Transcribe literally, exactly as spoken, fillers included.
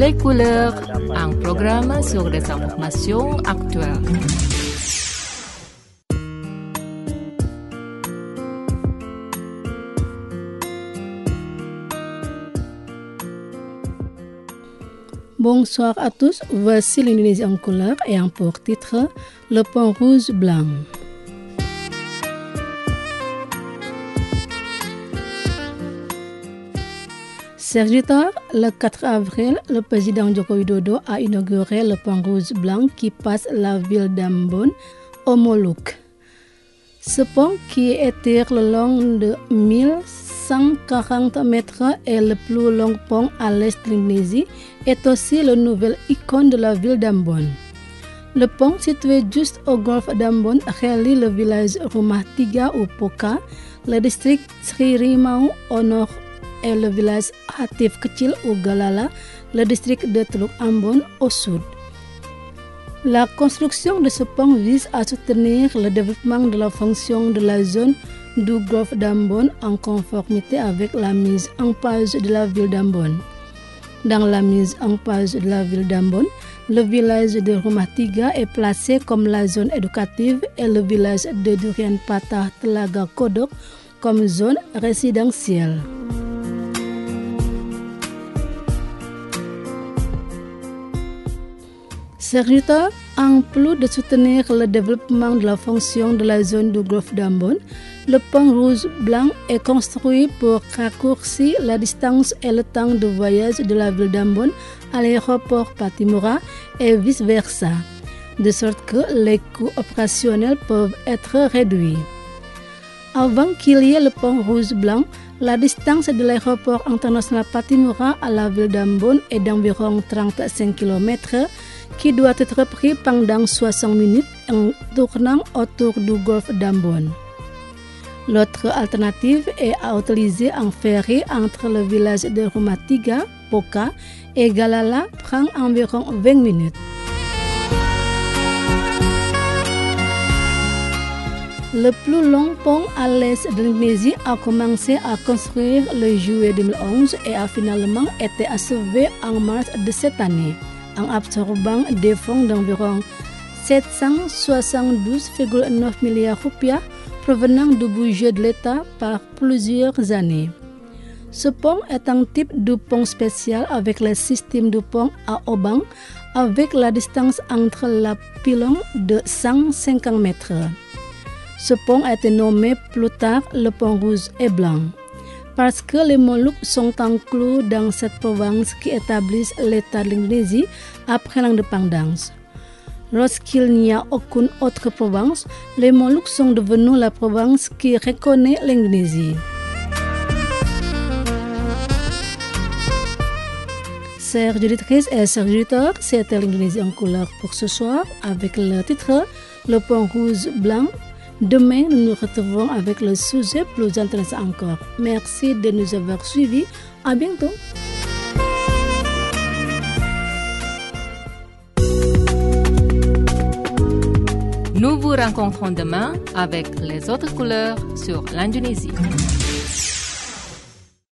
Les couleurs, un programme sur les informations actuelles. Bonsoir à tous, voici l'Indonésie en couleur et en pour titre le pont rouge blanc. Serviteur, le quatre avril, le président Joko Widodo a inauguré le pont rouge blanc qui passe la ville d'Ambon au Moluques. Ce pont, qui étire le long de mille cent quarante mètres et le plus long pont à l'est de l'Indonésie, est aussi la nouvelle icône de la ville d'Ambon. Le pont, situé juste au golfe d'Ambon, relie le village Rumah Tiga ou Poka, le district Sri Rimau au nord et le village Hatif Kecil ou Galala, le district de Teluk Ambon au sud. La construction de ce pont vise à soutenir le développement de la fonction de la zone du golfe d'Ambon en conformité avec la mise en page de la ville d'Ambon. Dans la mise en page de la ville d'Ambon, le village de Rumah Tiga est placé comme la zone éducative et le village de Durian Patah Telaga Kodok comme zone résidentielle. Serviteur, en plus de soutenir le développement de la fonction de la zone du golfe d'Ambon, le pont rouge blanc est construit pour raccourcir la distance et le temps de voyage de la ville d'Ambon à l'aéroport Pattimura et vice-versa, de sorte que les coûts opérationnels peuvent être réduits. Avant qu'il y ait le pont rouge blanc, la distance de l'aéroport international Pattimura à la ville d'Ambon est d'environ trente-cinq kilomètres, qui doit être pris pendant soixante minutes en tournant autour du golfe d'Ambon. L'autre alternative est à utiliser un ferry entre le village de Rumah Tiga, Poka et Galala, prend environ vingt minutes. Le plus long pont à l'est de l'Indonésie a commencé à construire le juillet deux mille onze et a finalement été achevé en mars de cette année, en absorbant des fonds d'environ sept cent soixante-douze virgule neuf milliards rupiah provenant du budget de l'État par plusieurs années. Ce pont est un type de pont spécial avec le système de pont à haubans avec la distance entre la pylône de cent cinquante mètres. Ce pont a été nommé plus tard le pont rouge et blanc, parce que les Moluques sont inclus dans cette province qui établit l'État de l'Indonésie après l'indépendance. Lorsqu'il n'y a aucune autre province, les Moluques sont devenus la province qui reconnaît l'Indonésie. Chères auditrices et chers auditeurs, c'était l'Indonésie en couleur pour ce soir avec le titre Le pont rouge blanc. Demain, nous nous retrouvons avec le sujet plus intéressant encore. Merci de nous avoir suivis. À bientôt. Nous vous rencontrons demain avec les autres couleurs sur l'Indonésie.